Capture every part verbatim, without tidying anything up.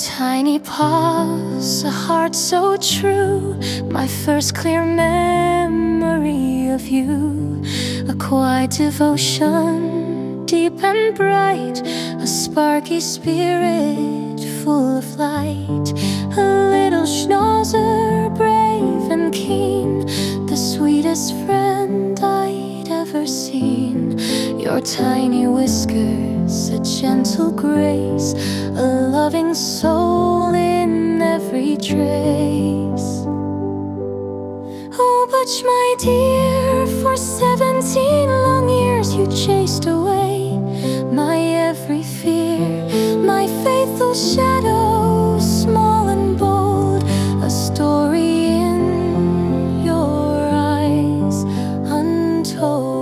tiny paws, a heart so true, my first clear memory of you. A quiet devotion, deep and bright, a sparky spirit full of light. A little schnauzer, brave and keen, the sweetest friend I'd ever seen. Your tiny whiskers, a gentle grace, a loving soul in every trace. Oh, Butch, my dear, for seventeen long years you chased away my every fear, my faithful shadow, small and bold, a story in your eyes untold.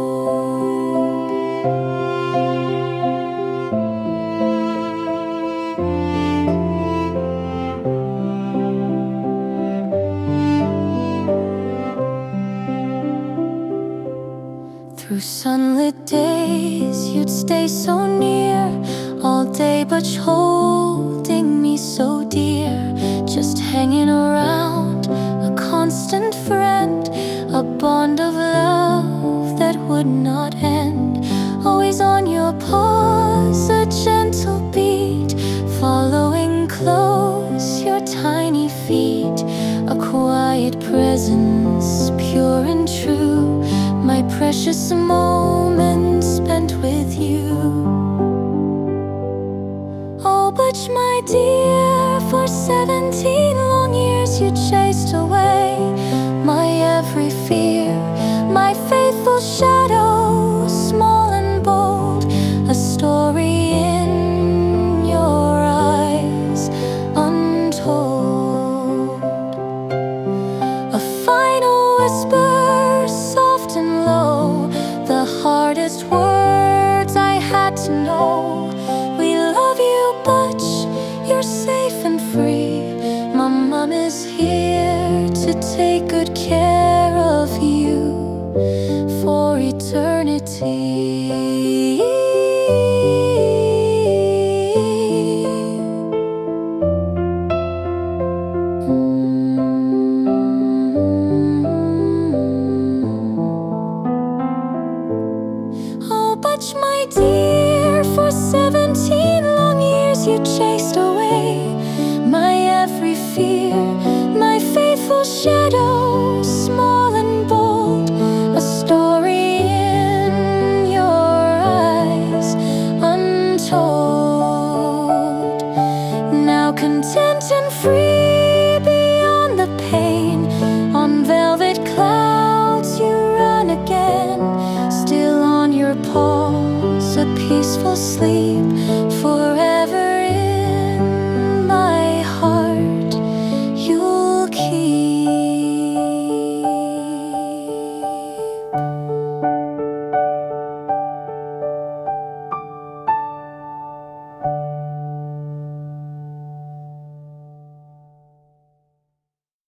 Through sunlit days you'd stay so near, all day Butch, holding me so dear. Just hanging around, a constant friend, a bond of love that would not end. Always on your paws, a gentle beat, following close your tiny feet. A quiet presence, pure and true, my precious moments spent with you. Oh, Butch, my dear, for seventeen long years you chased away my every fear, my faithful shadow, small and bold, a story in your eyes untold. A final whisper, soft and low, the hardest words I had to know. We love you, Butch, you're safe and free. My mom is here to take good care of you for eternity. Oh, Butch, my dear, for seventeen long years you chased away my every fear, my faithful shadow,